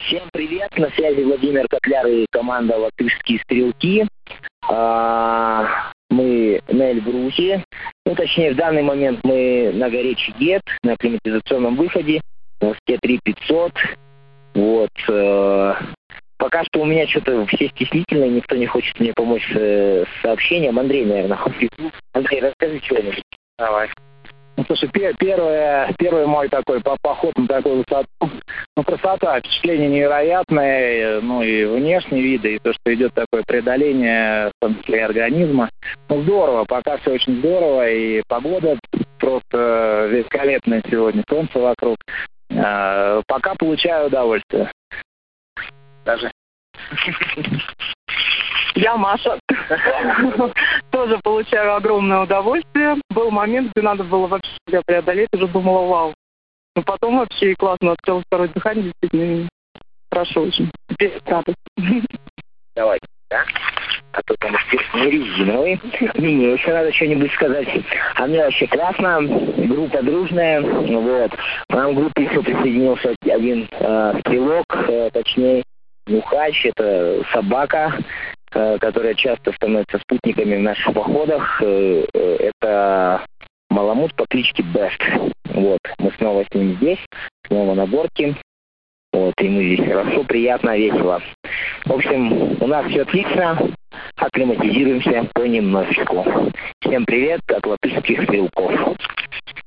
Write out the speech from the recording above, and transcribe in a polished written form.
Всем привет, на связи Владимир Котляр и команда «Латышские стрелки». Мы на Эльбрусе, точнее в данный момент мы на горе Чигет, на климатизационном выходе, на высоте 3500. Пока что у меня что-то все стеснительные, никто не хочет мне помочь с сообщением. Андрей, наверное, хочет. Андрей, расскажи что-нибудь. Давай. Слушай, первый мой такой поход на такую высоту. Красота, впечатление невероятное, и внешние виды, и то, что идет такое преодоление, в том числе и организма. Здорово, пока все очень здорово, и погода просто великолепная сегодня, солнце вокруг. Пока получаю удовольствие. Даже. Я Маша. Тоже получаю огромное удовольствие. Был момент, где надо было вообще себя преодолеть, уже думала, вау. Но потом вообще классно, открыл второе дыхание, действительно хорошо очень. Теперь радость. Давай, да? А то там не резиновый. Мне еще надо что-нибудь сказать. А мне вообще классно, группа дружная. К нам в группе еще присоединился один стрелок, точнее, Нюхач, это собака, которая часто становится спутниками в наших походах. Это маламут по кличке Бест. Мы снова с ним здесь, снова на горке. И мы здесь хорошо, приятно, весело. В общем, у нас все отлично, акклиматизируемся понемножечку. Всем привет от латышских стрелков.